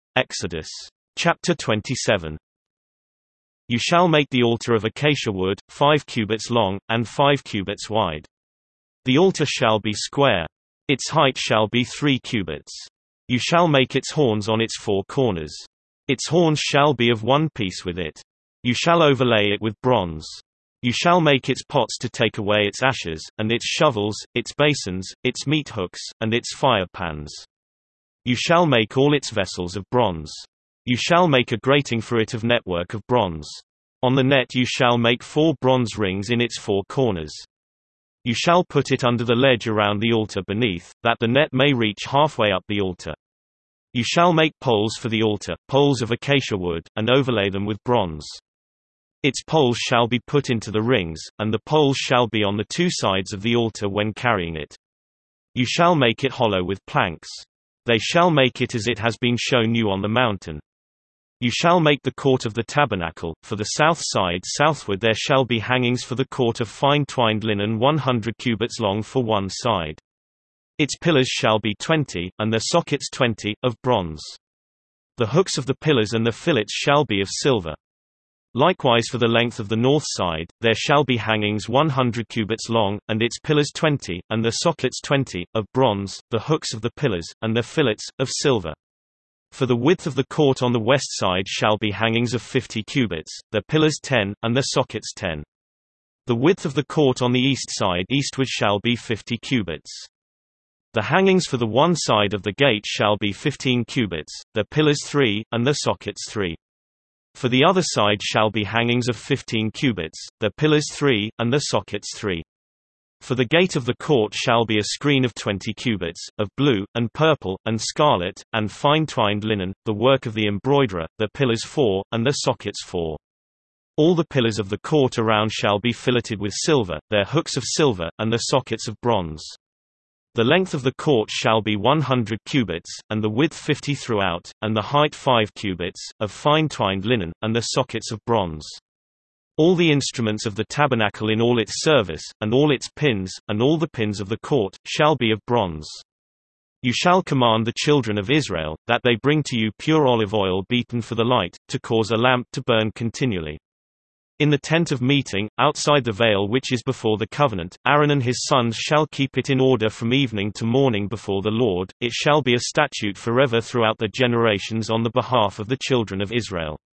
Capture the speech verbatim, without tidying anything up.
Exodus. Chapter twenty-seven. You shall make the altar of acacia wood, five cubits long, and five cubits wide. The altar shall be square. Its height shall be three cubits. You shall make its horns on its four corners. Its horns shall be of one piece with it. You shall overlay it with bronze. You shall make its pots to take away its ashes, and its shovels, its basins, its meat hooks, and its fire pans. You shall make all its vessels of bronze. You shall make a grating for it of network of bronze. On the net you shall make four bronze rings in its four corners. You shall put it under the ledge around the altar beneath, that the net may reach halfway up the altar. You shall make poles for the altar, poles of acacia wood, and overlay them with bronze. Its poles shall be put into the rings, and the poles shall be on the two sides of the altar when carrying it. You shall make it hollow with planks. They shall make it as it has been shown you on the mountain. You shall make the court of the tabernacle. For the south side southward there shall be hangings for the court of fine twined linen one hundred cubits long for one side. Its pillars shall be twenty, and their sockets twenty, of bronze. The hooks of the pillars and the fillets shall be of silver. Likewise for the length of the north side, there shall be hangings one hundred cubits long, and its pillars twenty, and their sockets twenty, of bronze, the hooks of the pillars, and their fillets, of silver. For the width of the court on the west side shall be hangings of fifty cubits, their pillars ten, and their sockets ten. The width of the court on the east side eastward shall be fifty cubits. The hangings for the one side of the gate shall be fifteen cubits, their pillars three, and their sockets three. For the other side shall be hangings of fifteen cubits, their pillars three, and their sockets three. For the gate of the court shall be a screen of twenty cubits, of blue, and purple, and scarlet, and fine twined linen, the work of the embroiderer, their pillars four, and their sockets four. All the pillars of the court around shall be filleted with silver, their hooks of silver, and their sockets of bronze. The length of the court shall be one hundred cubits, and the width fifty throughout, and the height five cubits, of fine twined linen, and their sockets of bronze. All the instruments of the tabernacle in all its service, and all its pins, and all the pins of the court, shall be of bronze. You shall command the children of Israel, that they bring to you pure olive oil beaten for the light, to cause a lamp to burn continually. In the tent of meeting, outside the veil which is before the covenant, Aaron and his sons shall keep it in order from evening to morning before the Lord. It shall be a statute forever throughout the generations on the behalf of the children of Israel.